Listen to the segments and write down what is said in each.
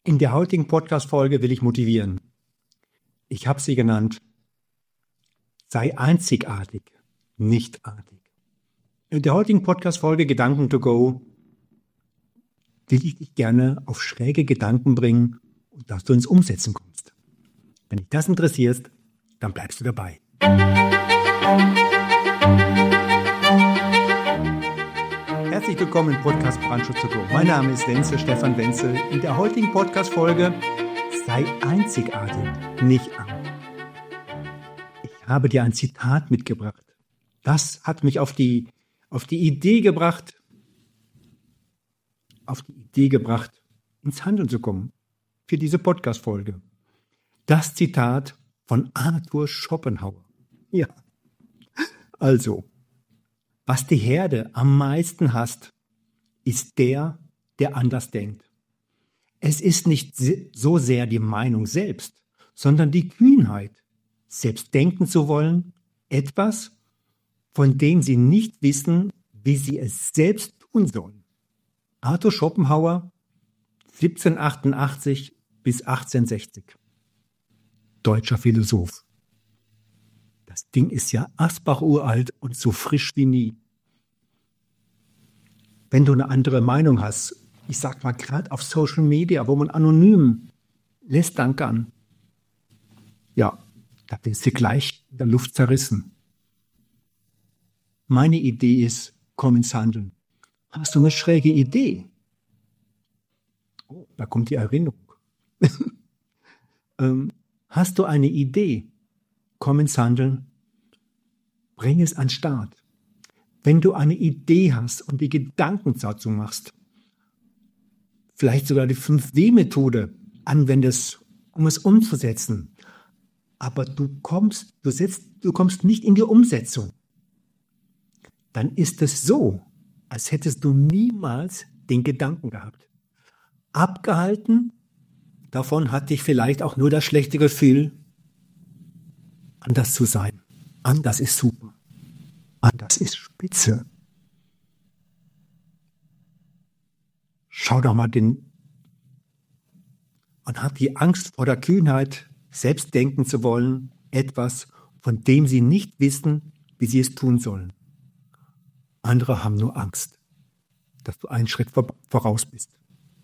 In der heutigen Podcast-Folge will ich motivieren. Ich habe sie genannt, sei einzigartig, nicht artig. In der heutigen Podcast-Folge Gedanken to go will ich dich gerne auf schräge Gedanken bringen und dass du ins Umsetzen kommst. Wenn dich das interessiert, dann bleibst du dabei. Herzlich willkommen im Podcast Brandschutz to go. Mein Name ist Wenzel, Stefan Wenzel. In der heutigen Podcast-Folge sei einzigartig, nicht artig. Ich habe dir ein Zitat mitgebracht. Das hat mich auf die Idee gebracht, ins Handeln zu kommen für diese Podcast-Folge. Das Zitat von Arthur Schopenhauer. Ja, also, was die Herde am meisten hasst, ist der anders denkt. Es ist nicht so sehr die Meinung selbst, sondern die Kühnheit, selbst denken zu wollen, etwas, von dem sie nicht wissen, wie sie es selbst tun sollen. Arthur Schopenhauer, 1788 bis 1860. Deutscher Philosoph. Das Ding ist ja asbach-uralt und so frisch wie nie. Wenn du eine andere Meinung hast, ich sag mal gerade auf Social Media, wo man anonym lässt Danke an, ja, da wirst du gleich in der Luft zerrissen. Meine Idee ist, komm ins Handeln. Hast du eine schräge Idee? Oh, da kommt die Erinnerung. Hast du eine Idee? Komm ins Handeln. Bring es an den Start. Wenn du eine Idee hast und die Gedanken dazu machst, vielleicht sogar die 5W-Methode anwendest, um es umzusetzen, aber du kommst nicht in die Umsetzung, dann ist es so, als hättest du niemals den Gedanken gehabt. Abgehalten, davon hat dich vielleicht auch nur das schlechte Gefühl, anders zu sein. Anders ist super. Anders ist spitze. Schau doch mal man hat die Angst vor der Kühnheit, selbst denken zu wollen, etwas, von dem sie nicht wissen, wie sie es tun sollen. Andere haben nur Angst, dass du einen Schritt voraus bist.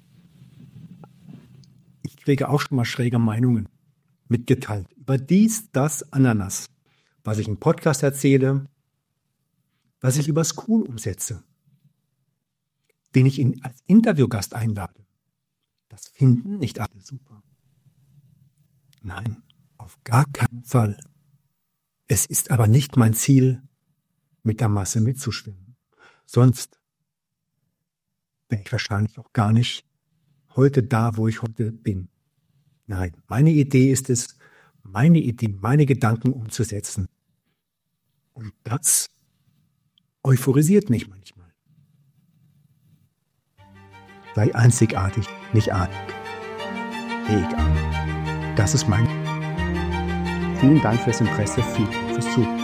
Ich kriege auch schon mal schräge Meinungen mitgeteilt über dies, das, Ananas, was ich im Podcast erzähle, was ich über School umsetze, den ich als Interviewgast einlade. Das finden nicht alle super. Nein, auf gar keinen Fall. Es ist aber nicht mein Ziel, mit der Masse mitzuschwimmen. Sonst wäre ich wahrscheinlich auch gar nicht heute da, wo ich heute bin. Nein, meine Idee ist es, meine Gedanken umzusetzen. Und das euphorisiert mich manchmal. Sei einzigartig, nicht artig. Egal. Das ist mein. Vielen Dank fürs Interesse, fürs Zuhören.